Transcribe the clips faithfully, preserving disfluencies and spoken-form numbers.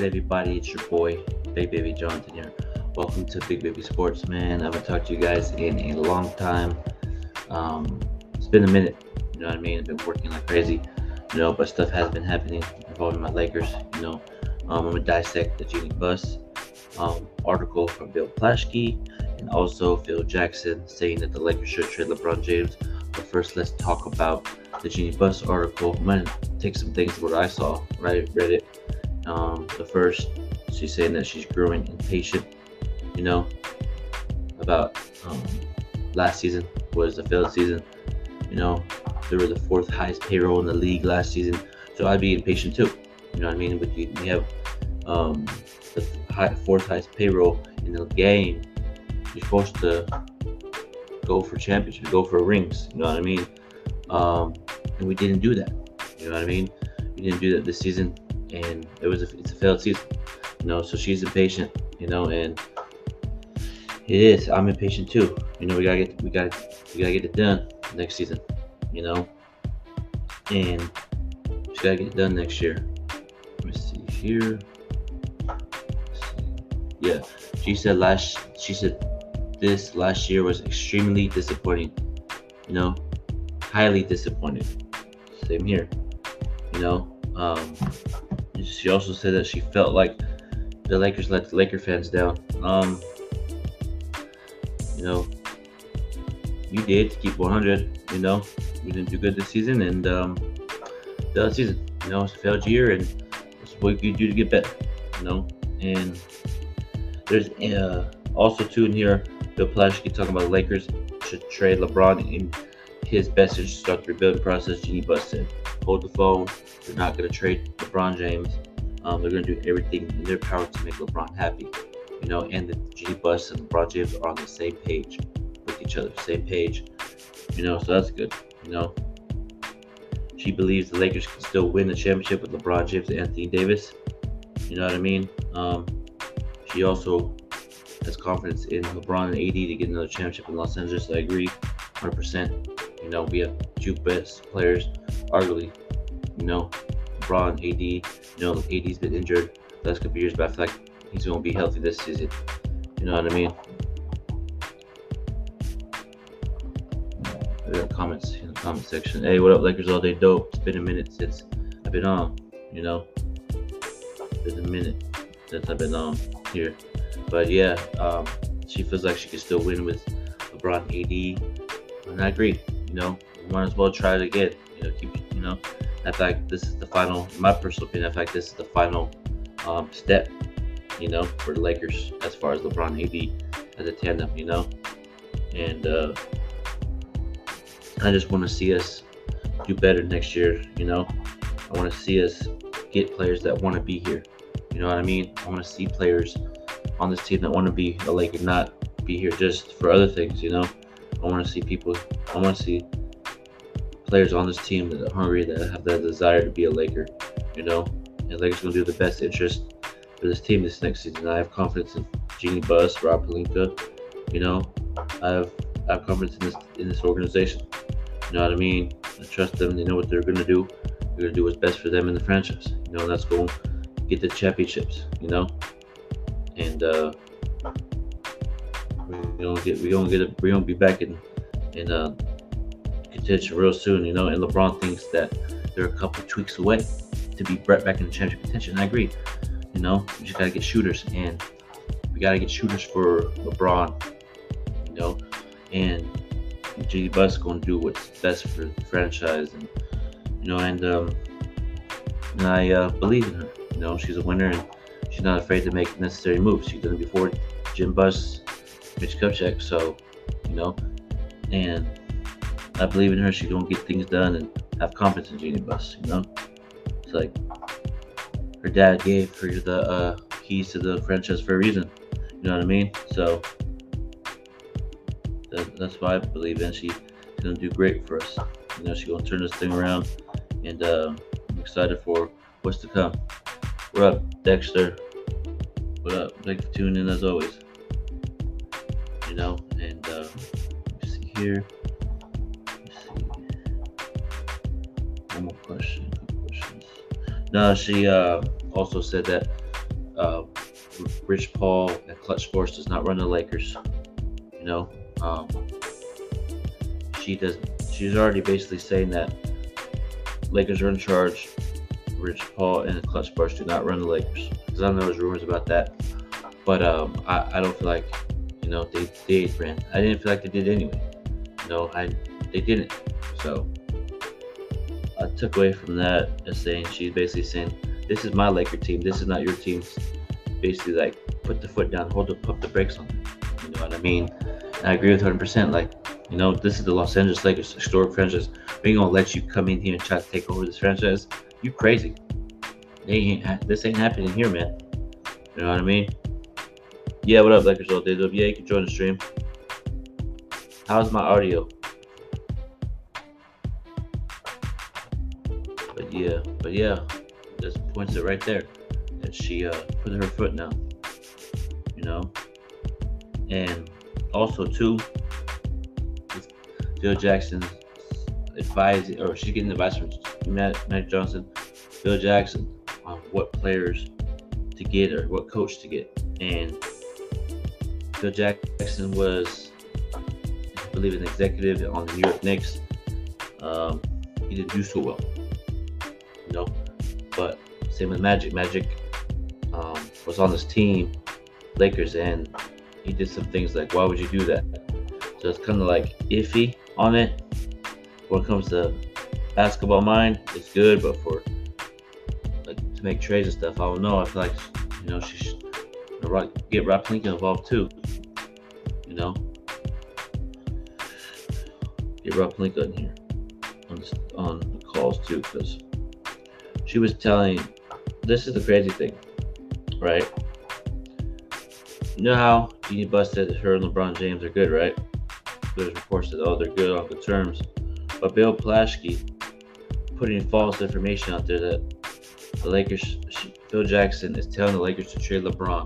good, everybody? It's your boy, Big Baby Jonathan here. Welcome to Big Baby Sports, man. I haven't talked to you guys in a long time. Um, it's been a minute, you know what I mean? I've been working like crazy, you know, but stuff has been happening involving my Lakers, you know. Um, I'm gonna dissect the Jeanie Buss um, article from Bill Plaschke and also Phil Jackson saying that the Lakers should trade LeBron James. But first, let's talk about the Jeanie Buss article. I'm gonna take some things what I saw, right? Read it. Um, the first, she's saying that she's growing impatient, you know, about um, last season was a failed season. You know, they were the fourth highest payroll in the league last season, so I'd be impatient too. You know what I mean? But you, you have um, the high, fourth highest payroll in the game. You're supposed to go for championships, go for rings. You know what I mean? Um, and we didn't do that. You know what I mean? We didn't do that this season, and it was a, it's a failed season. You know, so she's impatient. You know, and it is. I'm impatient too. You know, we gotta get we gotta we gotta get it done next season. You know, and we gotta get it done next year. Let me see here. See. Yeah, she said last. She said this last year was extremely disappointing. You know, highly disappointed. Same here. You know, um, she also said that she felt like the Lakers let the Laker fans down. Um, you know, you did to keep one hundred. You know, we didn't do good this season, and um, the other season, you know, it's a failed year, and it's what you do to get better. You know, and there's uh, also too in here, Bill Plaschke talking about the Lakers should trade LeBron in his best interest to start the rebuilding process. Jeanie Buss said, "Hold the phone. They're not going to trade LeBron James. Um, they're going to do everything in their power to make LeBron happy." You know, and the Jeanie Buss and LeBron James are on the same page with each other, same page. You know, so that's good. You know, she believes the Lakers can still win the championship with LeBron James and Anthony Davis. You know what I mean? Um, she also has confidence in LeBron and A D to get another championship in Los Angeles. I agree, one hundred percent. You know, we have two best players, arguably. You know, LeBron, A D. You know, A D's been injured the last couple years, but I feel like he's going to be healthy this season. You know what I mean? We got comments in the comment section. Hey, what up, Lakers all day dope? It's been a minute since I've been on. You know, it's been a minute since I've been on here. But yeah, um, she feels like she can still win with LeBron, A D, and I agree. You know, we might as well try it again. You know, keep. You know, in fact, this is the final. In my personal opinion, in fact, this is the final um, step. You know, for the Lakers as far as LeBron, A D as a tandem. You know, and uh, I just want to see us do better next year. You know, I want to see us get players that want to be here. You know what I mean? I want to see players on this team that want to be a Laker, not be here just for other things. You know, I want to see people. I want to see players on this team that are hungry, that have that desire to be a Laker. You know, and Lakers gonna do the best interest for this team this next season. I have confidence in Jeanie Buss, Rob Pelinka. You know, I have I have confidence in this in this organization. You know what I mean? I trust them. They know what they're gonna do. They're gonna do what's best for them in the franchise. You know, let's go get the championships. You know, and uh, we're gonna get we're gonna get it. We're gonna be back in in uh, contention real soon. You know, and LeBron thinks that they're a couple tweaks away to be right back in the championship contention. I agree. You know, we just gotta get shooters, and we gotta get shooters for LeBron. You know, and Jeanie Buss going to do what's best for the franchise, and you know, and um, and I uh, believe in her. You know, she's a winner, and she's not afraid to make necessary moves. She's done it before. Jim Buss, Mitch Kupchak. So, you know, and I believe in her. She's gonna get things done and have confidence in Jeanie Buss. You know, it's like her dad gave her the uh, keys to the franchise for a reason. You know what I mean? So that, that's why I believe in. She's gonna do great for us. You know, she's gonna turn this thing around, and uh, I'm excited for what's to come. What up, Dexter? What up? Thanks for tuning in as always. You know, and uh, let's see here. Let's see. One more question. Questions. No, she uh, also said that uh, Rich Paul at Clutch Sports does not run the Lakers. You know, um, she does. She's already basically saying that Lakers are in charge. Rich Paul and Clutch Sports do not run the Lakers. Because I know there's rumors about that, but um, I, I don't feel like, you know, they they ran. I didn't feel like they did anyway. You know, I they didn't. So I took away from that as saying, she's basically saying, this is my Laker team. This is not your team. Basically, like, put the foot down, hold the pump the brakes on it. You know what I mean? And I agree with one hundred percent. Like, you know, this is the Los Angeles Lakers historic franchise. We ain't gonna let you come in here and try to take over this franchise. You crazy? They ain't. This ain't happening here, man. You know what I mean? Yeah, what up, Lakers all day? Yeah, you can join the stream. How's my audio? But yeah, but yeah, this points it right there that she uh, put her foot down. You know, and also too, Phil Jackson advising, or she's getting advice from Matt, Matt Johnson, Phil Jackson, on what players to get or what coach to get. And Phil Jackson was, I believe, an executive on the New York Knicks. Um, he didn't do so well, you know. But same with Magic. Magic um, was on this team, Lakers, and he did some things like, why would you do that? So it's kind of like iffy on it. When it comes to basketball mind, it's good, but for like to make trades and stuff, I don't know. I feel like, you know, she should get Rob Pelinka involved too. You know, get Rob Pelinka in here on the, on the calls too, because she was telling. This is the crazy thing, right? You know how Jeanie Buss said her and LeBron James are good, right? There's reports that, oh, they're good on good terms. But Bill Plaschke putting false information out there that the Lakers, Phil Jackson is telling the Lakers to trade LeBron.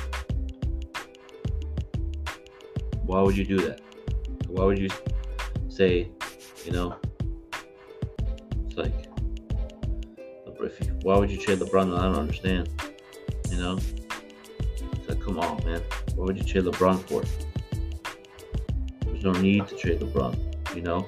Why would you do that? Why would you say, you know, it's like, if you, why would you trade LeBron? I don't understand. You know, it's like, come on, man. What would you trade LeBron for? There's no need to trade LeBron. You know,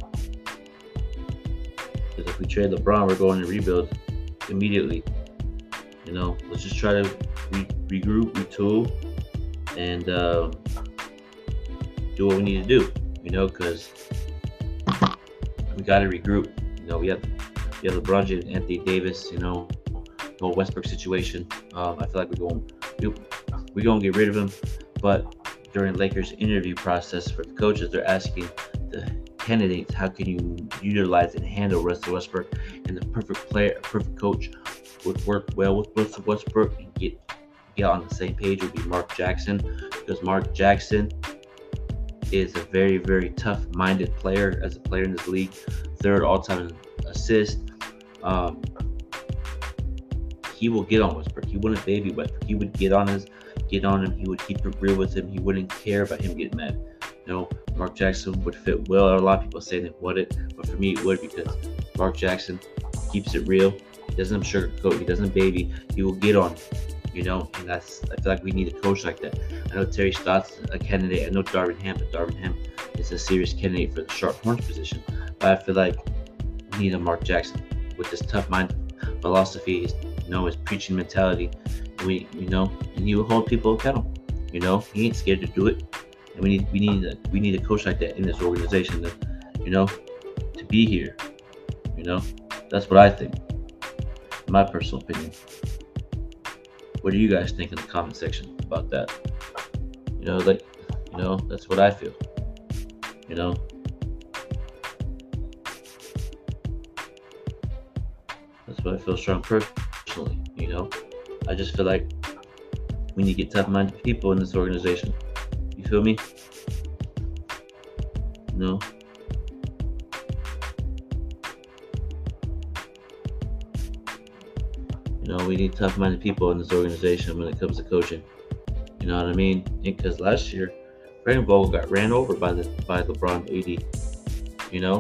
because if we trade LeBron, we're going to rebuild immediately. You know, let's just try to re- regroup, retool, and um, do what we need to do. You know, because we got to regroup. You know, we have. You have LeBron James, Anthony Davis, you know, the whole Westbrook situation. Um, I feel like we're going, we're going to get rid of him. But during Lakers interview process for the coaches, they're asking the candidates, how can you utilize and handle Russell Westbrook? And the perfect player, perfect coach would work well with Russell Westbrook and get get on the same page would be Mark Jackson, because Mark Jackson is a very, very tough-minded player as a player in this league. Third all-time assist. Um, he will get on Westbrook. He wouldn't baby Westbrook. He would get on his, get on him. He would keep it real with him. He wouldn't care about him getting mad. You know, Mark Jackson would fit well. A lot of people saying it wouldn't, but for me it would, because Mark Jackson keeps it real. He doesn't sugarcoat. He doesn't baby. He will get on him. You know, and that's, I feel like we need a coach like that. I know Terry Stotts is a candidate. I know Darvin Ham, but Darvin Ham is a serious candidate for the sharp horns position. But I feel like we need a Mark Jackson with this tough mind philosophy, his, you know, his preaching mentality. We, you know, and he will hold people accountable. You know, he ain't scared to do it. And we need, we need, a, we need a coach like that in this organization, that, you know, to be here. You know, that's what I think. In my personal opinion. What do you guys think in the comment section about that? You know, like, you know, that's what I feel. You know. That's what I feel strong personally, you know. I just feel like we need to get tough-minded people in this organization. You feel me? You know? You know, we need tough-minded people in this organization when it comes to coaching. You know what I mean? Because last year, Frank Vogel got ran over by the by LeBron A D. You know?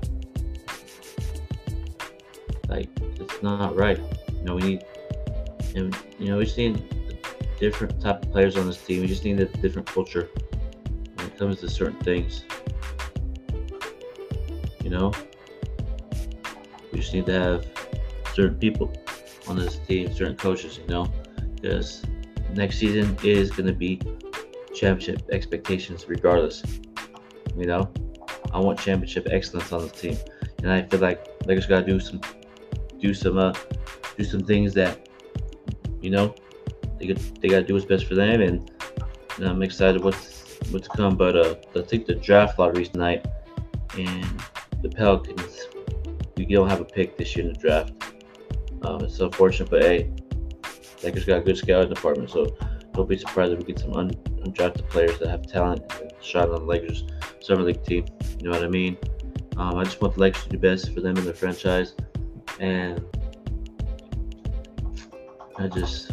Like, it's not right. You know, we need And you know, we just need different type of players on this team. We just need a different culture when it comes to certain things. You know, we just need to have certain people on this team, certain coaches. You know, because next season is going to be championship expectations, regardless. You know, I want championship excellence on this team, and I feel like Lakers got to do some, do some, uh, do some things that, you know, they got they got to do what's best for them, and you know, I'm excited what's what's to come. But uh, I think the draft lottery tonight, and the Pelicans, we don't have a pick this year in the draft. Um, it's unfortunate, but hey, Lakers got a good scouting department, so don't be surprised if we get some un- undrafted players that have talent and shot on the Lakers summer league team. You know what I mean? Um, I just want the Lakers to do best for them and their franchise, and I just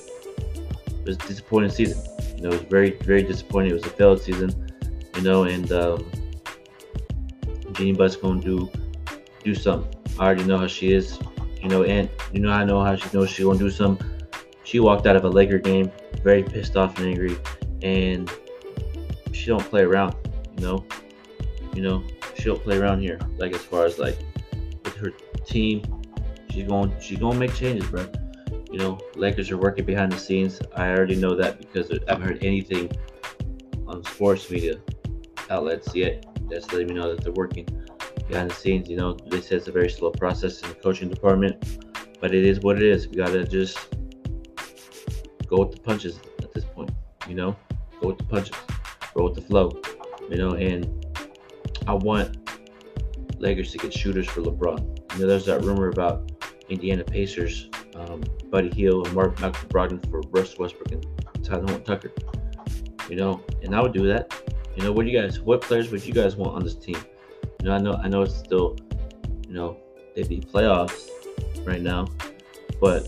it was a disappointing season. You know, it was very, very disappointing. It was a failed season. You know, and um, Jeannie Buss gonna do do something. I already know how she is. You know, and you know I know how she knows she's gonna do something. She walked out of a Laker game very pissed off and angry, and she don't play around. You know, you know she don't play around here. Like as far as like with her team, she's going she's gonna make changes, bro. You know, Lakers are working behind the scenes. I already know that because I haven't heard anything on sports media outlets yet that's letting me know that they're working behind the scenes. You know, they say it's a very slow process in the coaching department, but it is what it is. We gotta just go with the punches at this point. You know, go with the punches, go with the flow. You know, and I want Lakers to get shooters for LeBron. You know, there's that rumor about Indiana Pacers, um, Buddy Hield and Mark Malcolm Brogdon for Russell Westbrook and Tyrone Tucker. You know, and I would do that. You know, what do you guys? What players would you guys want on this team? You know, I know, I know it's still, you know, they'd be playoffs right now, but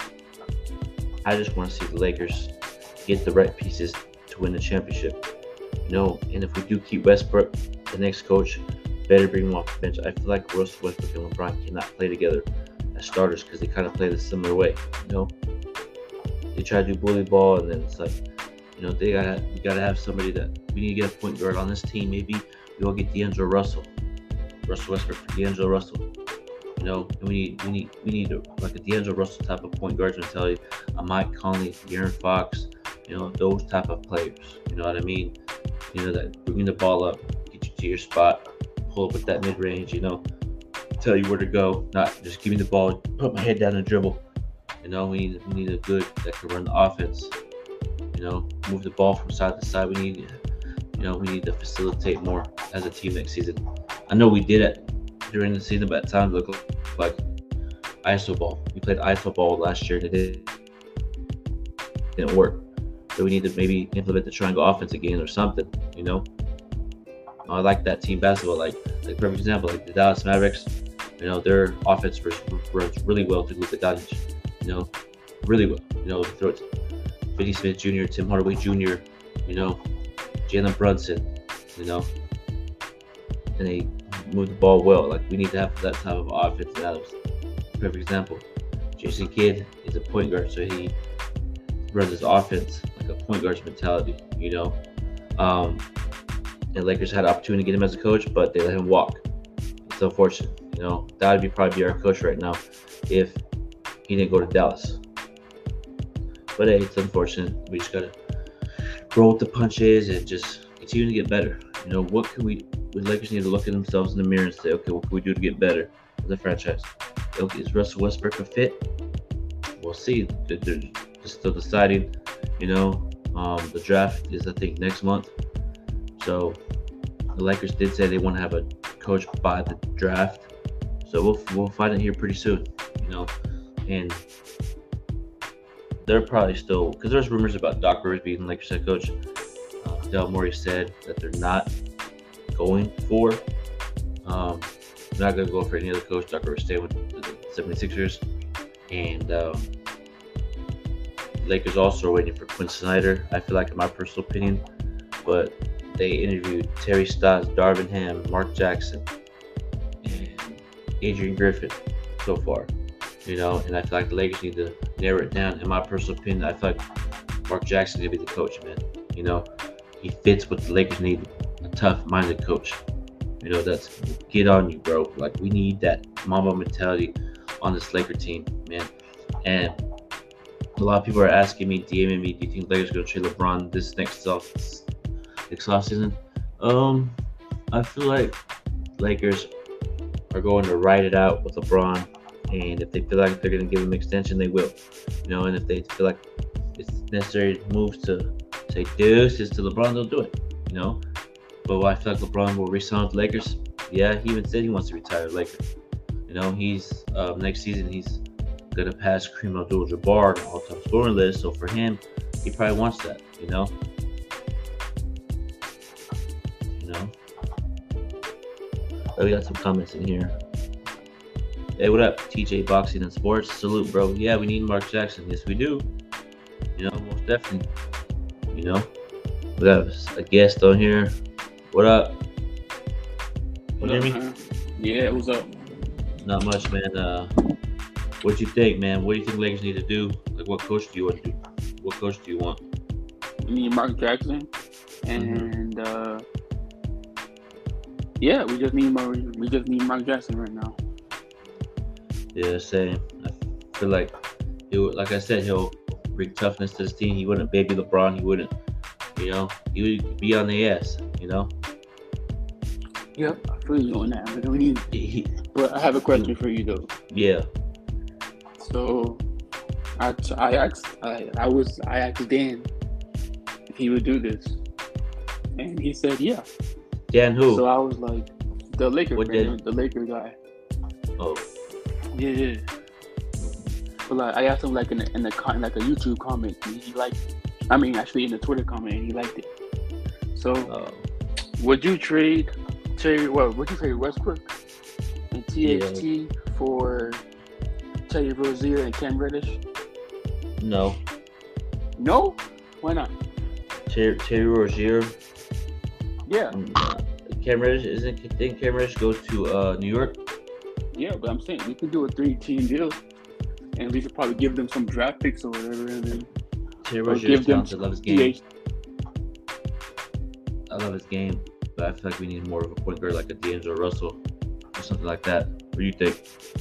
I just want to see the Lakers get the right pieces to win the championship. You know, and if we do keep Westbrook, the next coach better bring him off the bench. I feel like Russell Westbrook and LeBron cannot play together as starters because they kind of play the similar way. You know, they try to do bully ball, and then it's like, you know, they gotta we gotta have somebody that we need to get a point guard on this team. Maybe we will get D'Angelo Russell, Russell Westbrook for D'Angelo Russell. You know, and we need we need we need a, like a D'Angelo Russell type of point guard mentality. A Mike Conley, De'Aaron Fox, you know, those type of players. You know what I mean? You know, that bringing the ball up, get you to your spot, pull up with that mid range. You know, tell you where to go, not just give me the ball, put my head down and dribble. You know, we need we need a good that can run the offense. You know, move the ball from side to side. We need, you know, we need to facilitate more as a team next season. I know we did it during the season, but at times it looked like I S O ball. We played I S O ball last year and it didn't, didn't work. So we need to maybe implement the triangle offense again or something, you know. I like that team basketball. Like, like perfect example, like the Dallas Mavericks, you know, their offense runs really well to Luka Doncic, you know, really well. You know, throw it to Finney Smith Junior, Tim Hardaway Junior, you know, Jalen Brunson, you know, and they move the ball well. Like, we need to have that type of offense. And that was a perfect example. Jason Kidd is a point guard, so he runs his offense like a point guard's mentality, you know. Um, and Lakers had an opportunity to get him as a coach, but they let him walk. It's unfortunate, you know. That would be probably our coach right now if he didn't go to Dallas. But hey, it's unfortunate. We just gotta roll with the punches and just continue to get better. You know, what can we? The Lakers need to look at themselves in the mirror and say, okay, what can we do to get better as a franchise? Okay, is Russell Westbrook a fit? We'll see. They're just still deciding. You know, um, the draft is I think next month. So the Lakers did say they want to have a coach by the draft. So we'll we'll find it here pretty soon. You know, and they're probably still, because there's rumors about Doc Rivers being the Lakers head coach. Uh, Daryl Morey said that they're not going for. Um, they're not going to go for any other coach. Doc Rivers staying with the seventy-sixers. And um, Lakers also are waiting for Quinn Snyder, I feel like, in my personal opinion. But they interviewed Terry Stotts, Darvin Ham, Mark Jackson, and Adrian Griffin so far. You know, and I feel like the Lakers need to narrow it down. In my personal opinion, I feel like Mark Jackson gonna be the coach, man. You know, he fits what the Lakers need, a tough-minded coach. You know, that's get on you, bro. Like, we need that Mamba mentality on this Laker team, man. And a lot of people are asking me, DMing me, do you think Lakers are gonna trade LeBron this next off next off season? Um, I feel like Lakers are going to ride it out with LeBron, and if they feel like they're gonna give him an extension, they will. You know, and if they feel like it's necessary moves to say deuces to LeBron, they'll do it. You know, but I feel like LeBron will re-sign with the Lakers. Yeah, he even said he wants to retire Laker. You know, he's uh, next season he's gonna pass Kareem Abdul-Jabbar on the all-time scoring list. So for him, he probably wants that. You know, you know. Oh, we got some comments in here. Hey, what up, T J Boxing and Sports? Salute, bro. Yeah, we need Mark Jackson. Yes, we do. You know, most definitely. You know, we got a guest on here. What up? What You up, hear me? man? Yeah, what's up? Not much, man. Uh, what you think, man? What do you think Lakers need to do? Like, what coach do you want to do? What coach do you want? We need Mark Jackson, and Mm-hmm. uh, yeah, we just need Mark. We just need Mark Jackson right now. Yeah, same. I feel like he would, like I said, he'll bring toughness to this team. He wouldn't baby LeBron. He wouldn't, you know, he would be on the ass, you know. Yep, I feel you on that. But we need. He, But I have a question for you though. yeah. So, I I asked I, I was I asked Dan if he would do this, and he said yeah. Dan who? So I was like, the Laker, What man, Dan? the Laker guy. Oh, Yeah, yeah. But like, I asked him like in the, in the con- like a YouTube comment, and he liked it. I mean, actually in the Twitter comment, and he liked it. So, oh, would you trade Terry? Well, would you trade Westbrook and T H T for Terry Rozier and Cam Reddish? no. No. Why not? Terry, Terry Rozier. Yeah, Uh, Cam Reddish isn't. Didn't Cam Reddish go to uh, New York? yeah. But I'm saying we could do a three-team deal, and we could probably give them some draft picks or whatever, and then Terry or Rozier give is them talented. I love his game. T H T. I love his game, but I feel like we need more of a point guard like a D'Angelo Russell or something like that. What do you think?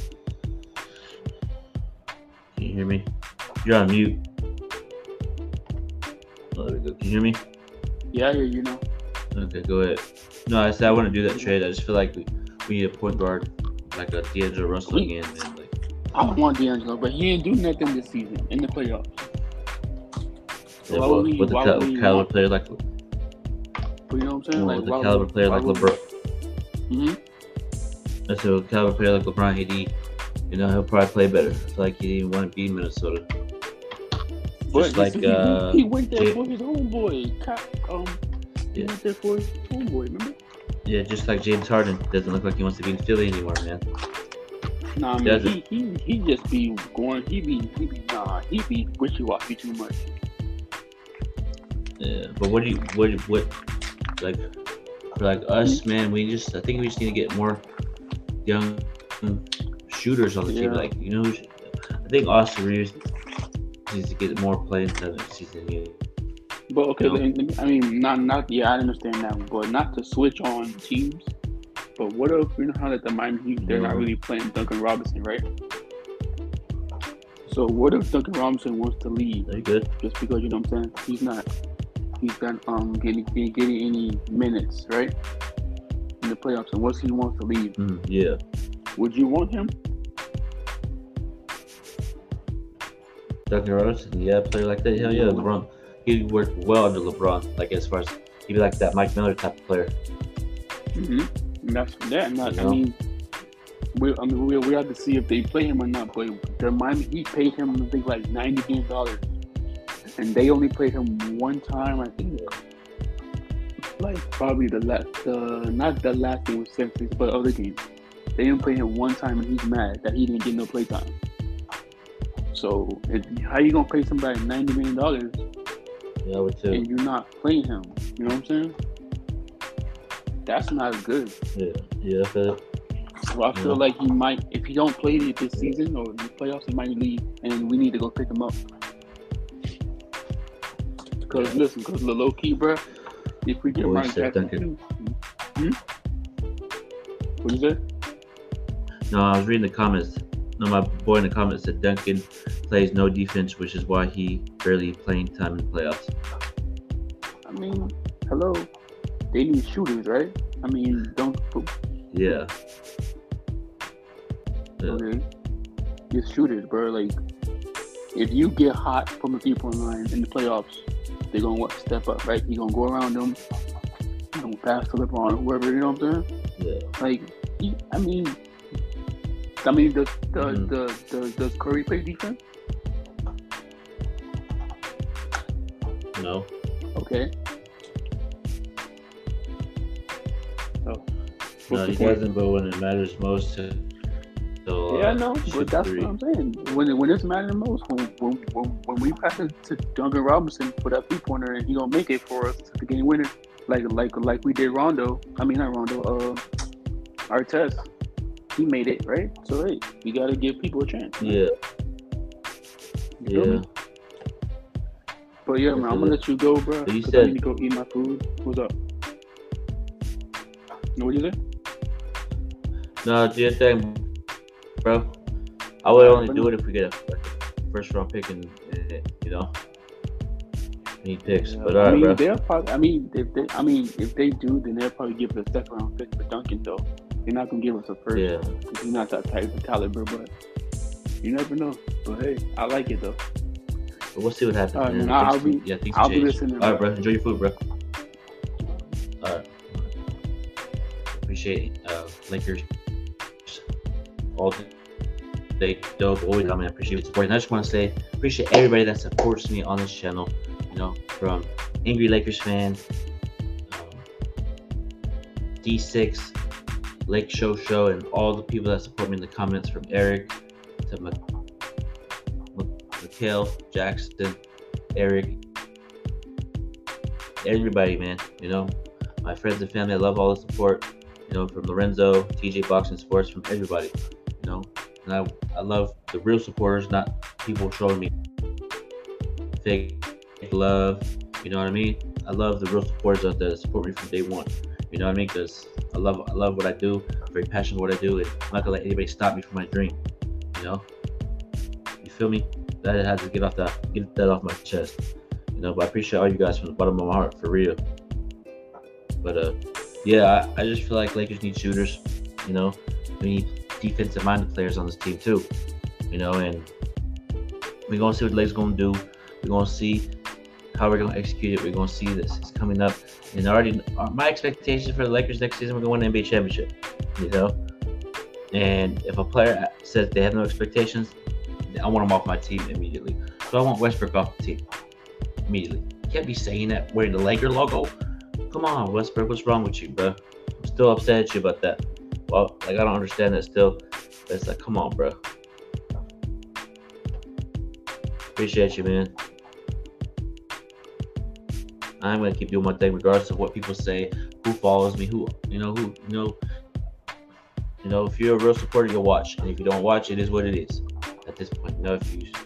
Can you hear me? You're on mute. Oh, there we go. Can you hear me? Yeah, yeah, you know. Okay, go ahead. No, I said I want to do that trade. I just feel like we, we need a point guard like a D'Angelo Russell again, man. Like, I don't want D'Angelo, but he didn't do nothing this season in the playoffs. So yeah, why well, would we? with the Why cal- would we caliber want, player like, you know what I'm saying? well, Like, with why the caliber would, player why like would, LeBron. Mm-hmm. I said with a caliber player like LeBron, he'd, you know, he'll probably play better. I feel like he didn't want to be in Minnesota. But Just like he, uh, he, he went there Jay- for his homeboy. Ka- Um, he Yeah. went there for his homeboy. Remember? yeah, just like James Harden doesn't look like he wants to be in Philly anymore, man. Nah, I mean, Does he, he he just be going. He be he be nah. He be wishy washy too much. Yeah, but what do you what what like for like us, man? We just I think we just need to get more young shooters on the team. Yeah. Like you know, who's- I think Austin Reeves needs to get more playing time this season. Yeah. But okay, No. let me- I mean, not not yeah, I understand that, but not to switch on teams. But what if you know how that the Miami Heat they're not No. really playing Duncan Robinson, right? So what if Duncan Robinson wants to leave Are you good? just because you know what I'm saying? He's not he's not um getting getting, getting any minutes, right? In the playoffs, and once he wants to leave, Mm, yeah. would you want him? Duncan Robinson, yeah, player like that. Hell yeah, LeBron. He'd work well under LeBron. Like as far as he'd be like that Mike Miller type of player. Mm-hmm. And that's that. And that, You I know? mean, we I mean we we have to see if they play him or not. But the Miami he paid him I think like ninety million dollars, and they only played him one time. I think like probably the last, the not the last game with Celtics, but other games. They didn't play him one time, and he's mad that he didn't get no play time. So it, how you gonna pay somebody ninety million dollars Yeah, I would too. and you're not playing him? You know what I'm saying? That's not good. Yeah, yeah, I feel it. So I feel Yeah. like he might, if he don't play it this season or playoffs, he might leave, and we need to go pick him up. Because Yeah. listen, because low key, bro, if we get Boy, Mark said Jackson, Duncan. too, hmm? What you say? No, I was reading the comments. No, my boy in the comments said Duncan plays no defense, which is why he barely playing time in the playoffs. I mean, hello, they need shooters, right? I mean, don't. Yeah. Yeah. Okay, get shooters, bro. Like, if you get hot from the three-point line in the playoffs, they're gonna what, step up, right? You're gonna go around them, you're gonna pass to LeBron or whoever. You know what I'm saying? Yeah. Like, he, I mean, I mean, does the Mhm. the does does Curry play defense? No. Okay. So, No, what's he the point? doesn't. But when it matters most, he'll, uh, Yeah, I know, shoot but that's three. what I'm saying. When it, when it's mattering the most, when when when, when we pass it to Duncan Robinson for that three pointer and he gonna make it for us to game winner, like like like we did Rondo. I mean not Rondo. Uh, Artest. He made it, right? So hey, we gotta give people a chance. man. Yeah. You feel Yeah. me? But yeah, man, I'm gonna let you go, bro. But you 'cause I said- need to go eat my food. What's up? What you say? No, do your thing, bro. I would only But do no- it if we get a, like, a first round pick and, and you know, need picks. Yeah, But I all right, mean, bro. they'll probably. I mean, if they, I mean, if they do, then they'll probably give us a second round pick for Duncan, though. They're not gonna give us a first. Yeah. Because he's not that type of caliber, but you never know. But hey, I like it though. But we'll see what happens. All right, man. man, I'll Things- be- yeah, things I'll be change. listening, All right, bro. bro. Enjoy your food, bro. All right. Appreciate uh, Lakers all day dope. Always, I mean, I appreciate the support. And I just want to say, appreciate everybody that supports me on this channel. You know, from Angry Lakers fan, um, D six, Lake Show Show, and all the people that support me in the comments, from Eric to Mc- Mc- Mikhail, Jackson, Eric, everybody, man. You know, my friends and family, I love all the support. You know, from Lorenzo, T J Boxing Sports, from everybody. You know, and I, I love the real supporters, not people showing me fake love. You know what I mean? I love the real supporters out there that support me from day one. You know what I mean? Because I love, I love what I do. I'm very passionate about what I do, and I'm not gonna let anybody stop me from my dream. You know? You feel me? That I had to get off that, get that off my chest. You know, but I appreciate all you guys from the bottom of my heart, for real. But uh, yeah, I, I just feel like Lakers need shooters. You know, we need defensive-minded players on this team too. You know, and we're gonna see what the Lakers gonna do. We're gonna see how we're gonna execute it. We're gonna see this. It's coming up, and already uh, my expectations for the Lakers next season, we're gonna win the N B A championship. You know, and if a player says they have no expectations, I want them off my team immediately. So I want Westbrook off the team immediately. You can't be saying that wearing the Laker logo. Come on, Westbrook, what's wrong with you, bro? I'm still upset at you about that. Well, like, I don't understand that still. But it's like, come on, bro. Appreciate you, man. I'm gonna keep doing my thing regardless of what people say, who follows me, who, you know, who, you know, you know, if you're a real supporter, you'll watch. And if you don't watch, it is what it is at this point. You know, if you,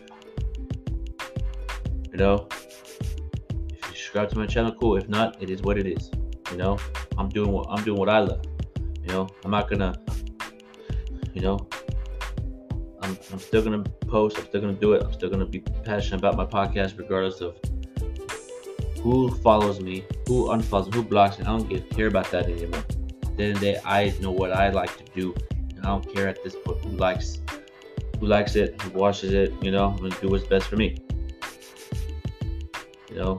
you know, if you subscribe to my channel, cool. If not, it is what it is. You know, I'm doing what I'm doing what I love. You know, I'm not gonna, you know, I'm I'm still gonna post. I'm still gonna do it. I'm still gonna be passionate about my podcast, regardless of who follows me, who unfollows me, who blocks me. I don't give, care about that anymore. At the end of the day, I know what I like to do, and I don't care at this point who likes, who likes it, who watches it. You know, I'm gonna do what's best for me. You know,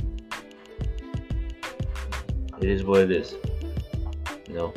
it is what it is. You know.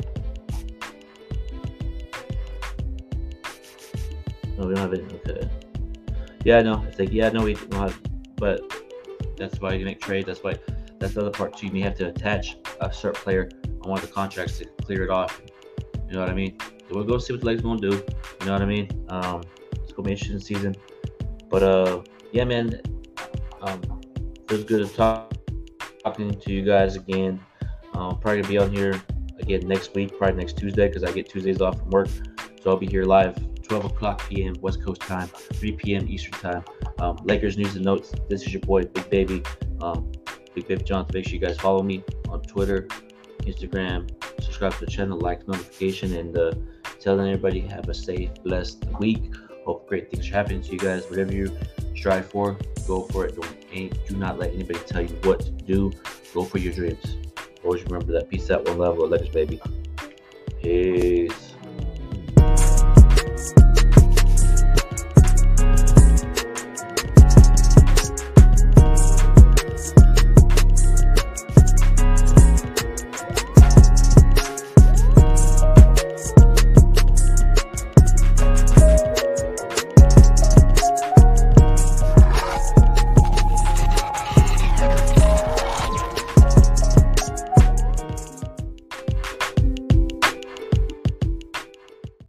No, we don't have it. Okay. Yeah, no. It's like, yeah, no, we don't have, but that's why you make trades. That's why, that's the other part too. You have to attach a certain player on one of the contracts to clear it off. You know what I mean? So we'll go see what the Lakers gonna do. You know what I mean? Um, it's gonna be an interesting season. But uh, yeah, man. Um, feels good to talk talking to you guys again. Um, probably gonna be on here again next week, probably next Tuesday, because I get Tuesdays off from work. So I'll be here live twelve o'clock p.m. West Coast time, three p.m. Eastern time. Um, Lakers news and notes. This is your boy, Big Baby. Um, Big Baby Jonathan. Make sure you guys follow me on Twitter, Instagram. Subscribe to the channel, like, notification, and uh, telling everybody have a safe, blessed week. Hope great things are happening to you guys. Whatever you strive for, go for it. Don't, do not let anybody tell you what to do. Go for your dreams. Always remember that. Peace out, one love, Lakers, baby. Peace.